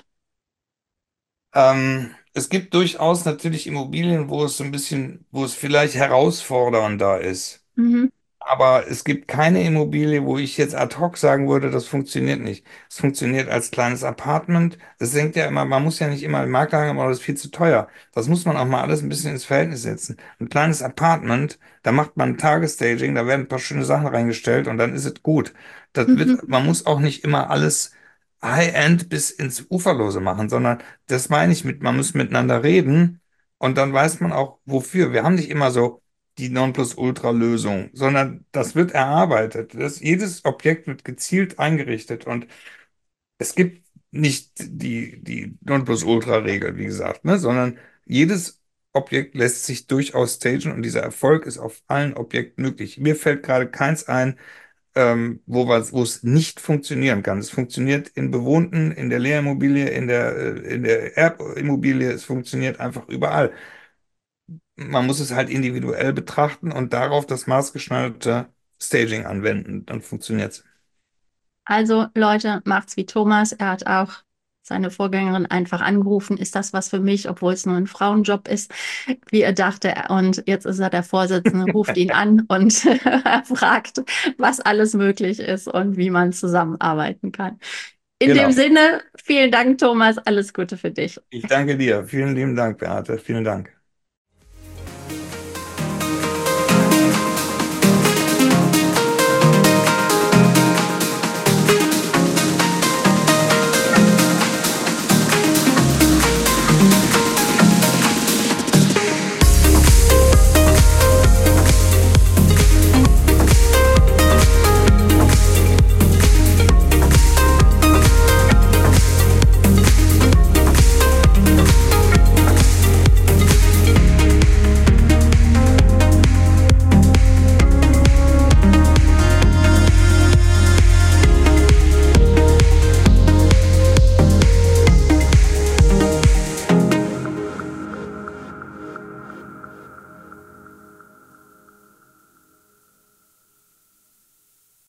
Es gibt durchaus natürlich Immobilien, wo es vielleicht herausfordernder ist. Mhm. Aber es gibt keine Immobilie, wo ich jetzt ad hoc sagen würde, das funktioniert nicht. Es funktioniert als kleines Apartment. Das denkt ja immer, man muss ja nicht immer im Makler haben, aber das ist viel zu teuer. Das muss man auch mal alles ein bisschen ins Verhältnis setzen. Ein kleines Apartment, da macht man ein Tagesstaging, da werden ein paar schöne Sachen reingestellt und dann ist es gut. Mhm. Man muss auch nicht immer alles High-End bis ins Uferlose machen, sondern das meine ich mit, man muss miteinander reden und dann weiß man auch, wofür. Wir haben nicht immer so die Nonplusultra-Lösung, sondern das wird erarbeitet. Jedes Objekt wird gezielt eingerichtet und es gibt nicht die Nonplusultra-Regel, wie gesagt, ne, sondern jedes Objekt lässt sich durchaus stagen und dieser Erfolg ist auf allen Objekten möglich. Mir fällt gerade keins ein, wo es nicht funktionieren kann. Es funktioniert in bewohnten, in der Leerimmobilie, in der Erbimmobilie, es funktioniert einfach überall. Man muss es halt individuell betrachten und darauf das maßgeschneiderte Staging anwenden. Dann funktioniert es. Also Leute, macht's wie Thomas. Er hat auch seine Vorgängerin einfach angerufen. Ist das was für mich, obwohl es nur ein Frauenjob ist, wie er dachte. Und jetzt ist er der Vorsitzende, ruft ihn an und fragt, was alles möglich ist und wie man zusammenarbeiten kann. In dem Genau. Sinne, vielen Dank, Thomas. Alles Gute für dich. Ich danke dir. Vielen lieben Dank, Beate. Vielen Dank.